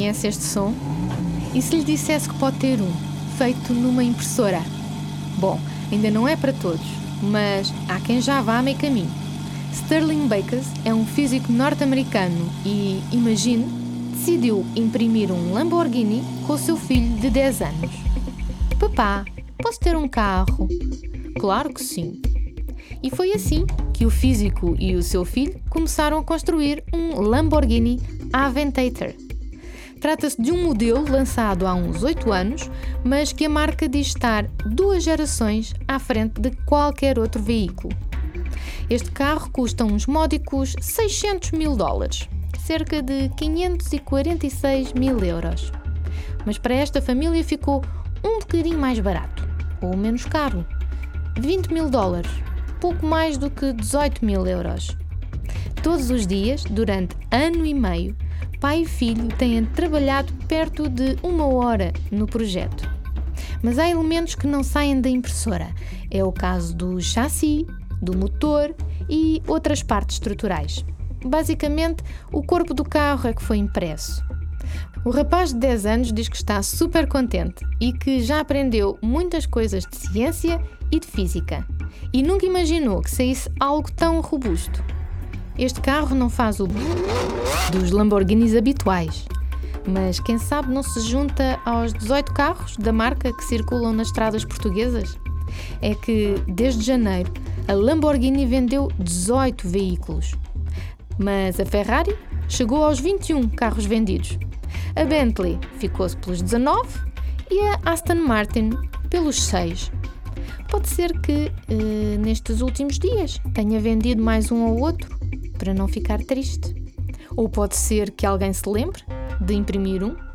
Conhece este som? E se lhe dissesse que pode ter um, feito numa impressora? Bom, ainda não é para todos, mas há quem já vá a meio caminho. Sterling Backus é um físico norte-americano e, imagine, decidiu imprimir um Lamborghini com o seu filho de 10 anos. Papá, posso ter um carro? Claro que sim. E foi assim que o físico e o seu filho começaram a construir um Lamborghini Aventador. Trata-se de um modelo lançado há uns 8 anos, mas que a marca diz estar 2 gerações à frente de qualquer outro veículo. Este carro custa uns módicos $600.000, cerca de 546 mil euros. Mas para esta família ficou um bocadinho mais barato, ou menos caro, $20.000, pouco mais do que 18 mil euros. Todos os dias, durante ano e meio, pai e filho têm trabalhado perto de 1 hora no projeto. Mas há elementos que não saem da impressora. É o caso do chassi, do motor e outras partes estruturais. Basicamente, o corpo do carro é que foi impresso. O rapaz de 10 anos diz que está super contente e que já aprendeu muitas coisas de ciência e de física. E nunca imaginou que saísse algo tão robusto. Este carro não faz o dos Lamborghinis habituais, mas quem sabe não se junta aos 18 carros da marca que circulam nas estradas portuguesas? É que, desde janeiro, a Lamborghini vendeu 18 veículos, mas a Ferrari chegou aos 21 carros vendidos. A Bentley ficou-se pelos 19 e a Aston Martin pelos 6. Pode ser que, nestes últimos dias, tenha vendido mais um ou outro, para não ficar triste. Ou pode ser que alguém se lembre de imprimir um